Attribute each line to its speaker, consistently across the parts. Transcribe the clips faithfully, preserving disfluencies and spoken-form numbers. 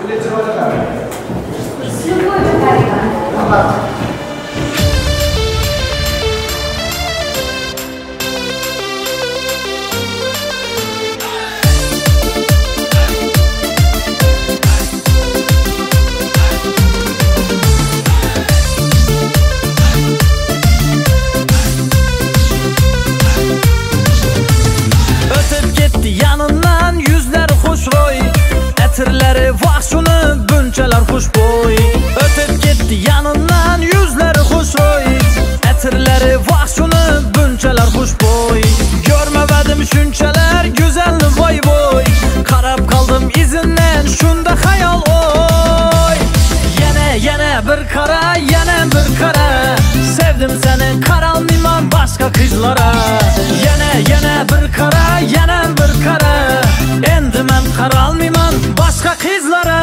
Speaker 1: Yanından yüzler hoşroy, etirleri vahşunu bunchalar xushbo'y. Ötüp gitti yanından yüzler hoşroy, etirleri vahşunu bunchalar xushbo'y. Görmemedim shunchalar güzelni voy voy, qarab qaldim izinden shunda xayol oy. Yana yana bir qara, yana bir qara, sevdim seni qaralmayman boshqa qizlara. Yana yana bir qara, yana bir qara, endi men qaralmayman boshqa qizlara.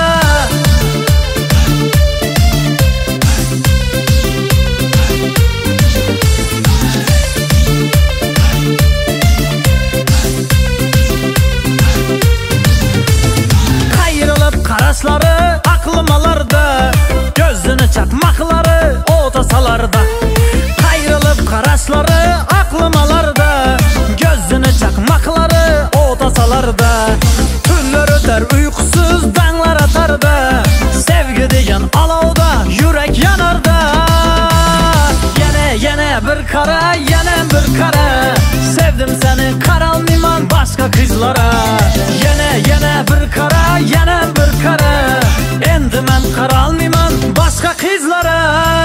Speaker 1: Qayrilib qarashlari aqlimalarda, gözünü çakmakları otasalarda. Qayrilib qarashlari aqlimalarda, gözünü çakmakları otasalarda. Tunlar öter uykusuz danglar atarda, sevgi degan alovda yürek yanarda. Yana yana bir qara, yana bir qara, sevdim seni qaralmayman boshqa qizlara. Yana yana bir qara, yana bir qara, endi men qaralmayman boshqa qizlara.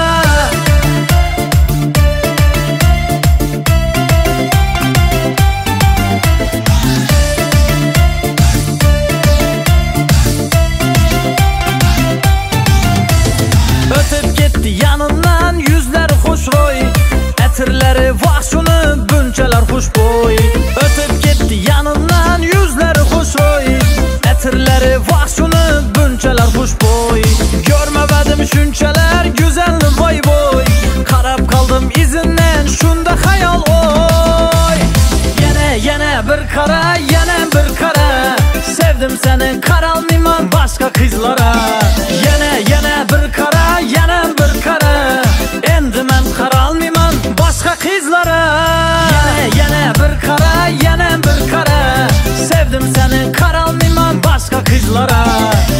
Speaker 1: Ötüp gitti yanından yüzler hoşroy, etirleri vahşunu bunchalar xushbo'y. Ötüp gitti yanından yüzler hoşroy, etirleri vahşunu bunchalar xushbo'y. Görmemedim shunchalar güzelni voy voy, qarab qaldim izinden shunda xayol oy. Yana yana bir qara, yana bir qara, sevdim seni qaralmayman boshqa qizlara. Yana yana bir qara, yana bir qara, endi men qaralmayman boshqa qizlara. Yana yana bir qara, yana bir qara, sevdim seni qaralmayman boshqa qizlara.